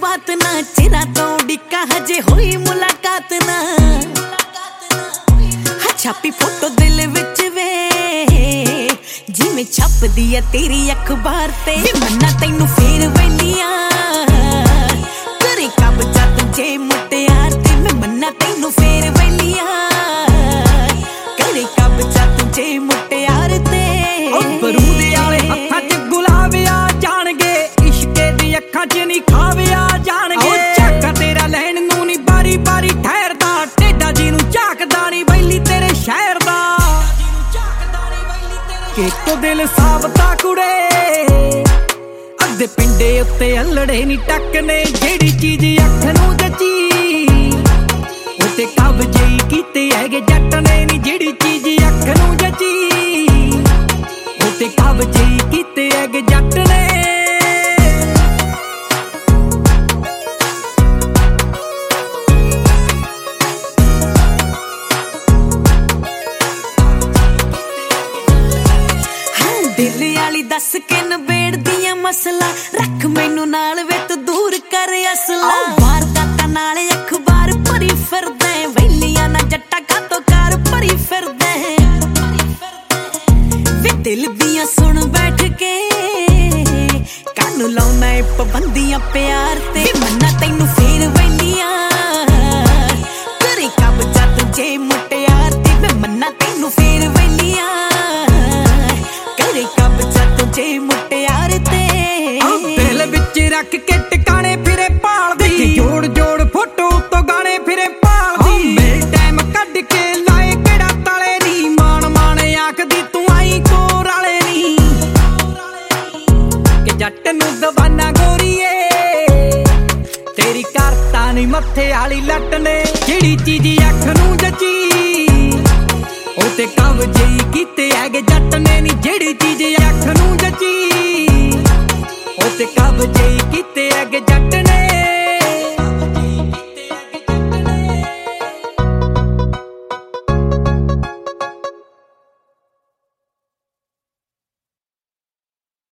बात ना, चिरा तो डिक्का हजे हुई मुलाकात ना। छापी फोटो दिल विच वे जिवें छपदी है तेरी अखबार ते। मन्ना तैनू फेर वैलियां करे कब्जा तुझे मुटियार ते। मैं मन्ना तैनू फेर वैलियां करे कब्जा तुझे मुटियार ते। बरूदे आले हत्थां च गुलाब आ जाणगे, इश्के दी अखां च नी खावे आ जाणगे। झाका तेरा लैण नूं नी बारी बारी ठहरदा, टेढ़ा जिनू झाकदा नी वैली तेरे शहर दा। के तो दिल साबता कुड़े अद्धे पिंडे उत्ते अल्लड़े नी टकने। जेड़ी चीज अख नूं जची उत्ते कब्जे ही कीते हैगे जट ने नी। जेड़ी चीज अख नूं जची उत्ते कब्जे ही कीते हैगे जट ने। दिल आली दस के नबेड़ दियां मसला, रख मैनू नाल वे तू दूर कर असला। वारदातां नाल अखबार भरी फिरदे, वैलियां ना जट्टा कातों कार भरी फिरदे। वे दिल दियां सुन बैठ के कानू लाउना ए पाबंदियां प्यार ते। मन्ना तैनू फेर वैलियां करे कब्जा तुझे मुटियार ते। मैं मन्ना तैनू फेर वैलियां करे कब्जा तुझे मुटियार ते। दिल विच रख के टिकाने फिरे भालदी, जोड़ जोड़ फोटो तो गाने फिरे भालदी। मेरे टाइम कढ के लाए केड़ा ताले नी, मान मान आखदी तू आई कोर वाले नी। कि जट नूं दवाना गोरीए तेरी करता नी मत्थे वाली लट ने। जेड़ी चीज अख नूं जची ओते कब्जे ही कीते हैगे जट ने नी। जेड़ी चीज अख नूं जची ओते कब्जे ही कीते हैगे जट ने।